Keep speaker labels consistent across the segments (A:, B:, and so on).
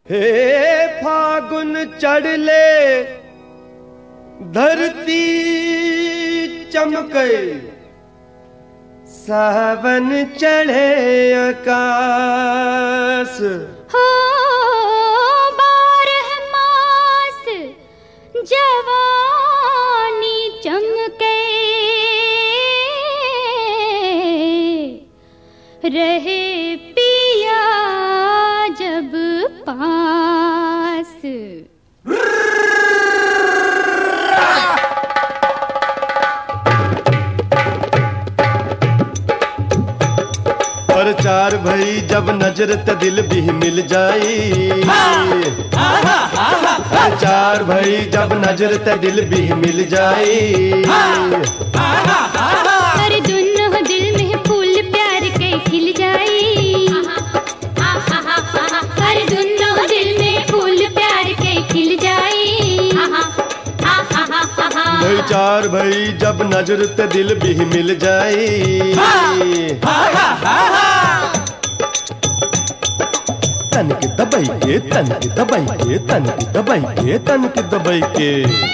A: हे फागुन चढ़ले धरती चमके, सावन चढ़े आकाश।
B: हो बारह मास जवानी चमके, रहे पिया जब पास।
A: और चार भई जब नजर त दिल भी मिल जाई। चार भई जब नजर त दिल भी मिल जाई।
B: अरे दोनों दिल में फूल प्यार के खिल जाई। अरे दोनों दिल में फूल प्यार के खिल जाई।
A: भाई चार भई जब नजर त दिल भी मिल जाई। तन के दबाई के, तन के दबाई के, तन के दबाई के, तन के दबाई के।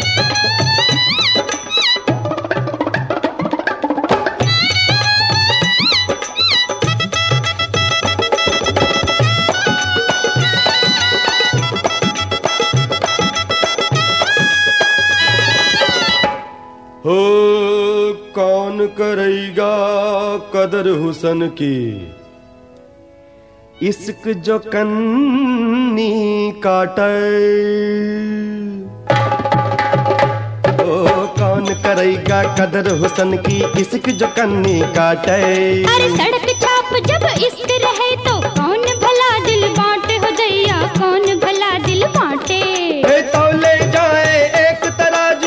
A: हो कौन करेगा कदर हुसन की, इश्क जो कन्नी काटे। ओ कौन करेगा कदर हुसन की, इश्क जो कन्नी काटे।
B: अरे सड़क छाप जब इश्क रहे तो कौन भला दिल बांटे हो दैया, कौन भला दिल बांटे।
A: तो ले जाए एक तराजू,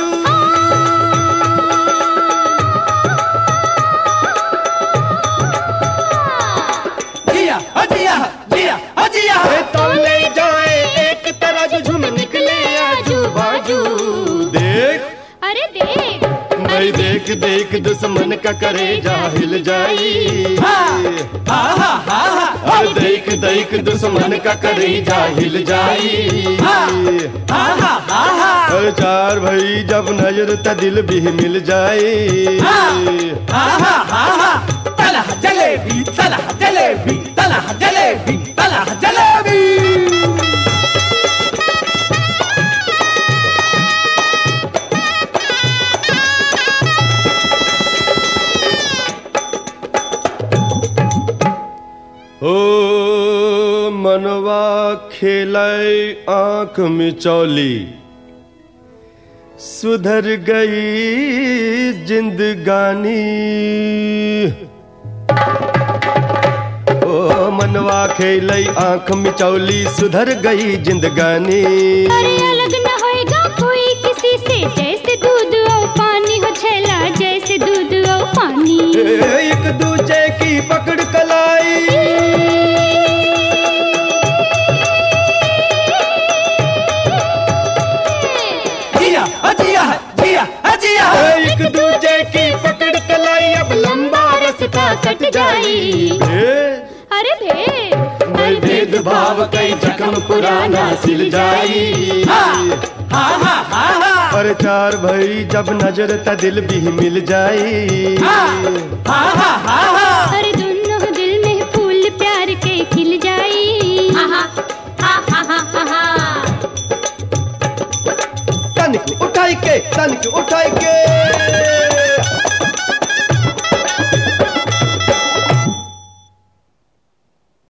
A: तो ले जाए एक तराजू, झुम निकले आजू बाजू। देख
B: अरे देख
A: भाई देख देख दुश्मन का करेजा हिल जाई। और देख देख दुश्मन का करेजा हिल जाई। और चार भाई जब नजर त दिल भी मिल जाई।
C: तलह जलेबी, तलह जलेबी, तलह जलेबी, तलह जलेबी।
A: ओ मनवा खेलाए आंख मिचौली, सुधर गई जिंदगानी। ओ मनवा खेलाए आंख मिचौली, सुधर गई जिंदगानी।
B: अरे अलग न होएगा कोई किसी से, जैसे दूध और पानी हो छैला, जैसे दूध और पानी।
A: एक दूजे की पकड़ कलाई, एक दूजे की पकड़ कलाई, अब लंबा रास्ता कट जाई।
B: अरे भेद
A: भेदभाव कई जख्म पुराना सिल जाई। और चार भाई जब नजर त दिल भी मिल जाई।
B: अरे दोनों दिल में फूल प्यार के खिल जाई।
A: तन को उठाई के, तन को उठाई के।